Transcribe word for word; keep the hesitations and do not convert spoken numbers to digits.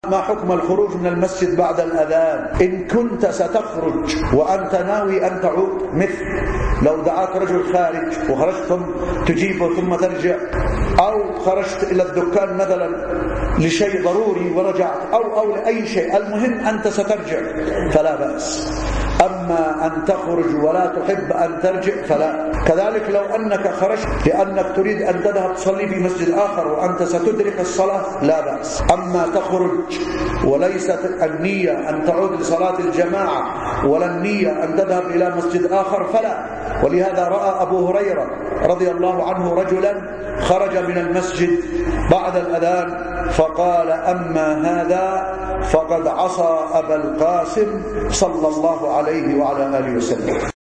ما حكم الخروج من المسجد بعد الأذان إن كنت ستخرج وأنت ناوي أن تعود؟ مثل لو دعاك رجل خارج وخرجت ثم تجيبه ثم ترجع، أو خرجت إلى الدكان مثلا لشيء ضروري ورجعت، أو أو لأي شيء، المهم أنت سترجع فلا بأس. أما أن تخرج ولا تحب أن ترجع فلا. كذلك لو أنك خرجت لأنك تريد أن تذهب تصلي في مسجد آخر وأنت ستدرك الصلاة لا بأس. أما تخرج وليست النية أن تعود لصلاة الجماعة ولا النية أن تذهب إلى مسجد آخر فلا. ولهذا رأى أبو هريرة رضي الله عنه رجلا خرج من المسجد بعد الأذان فقال: أما هذا فقد عصى أبا القاسم صلى الله عليه وعلى آله وسلم.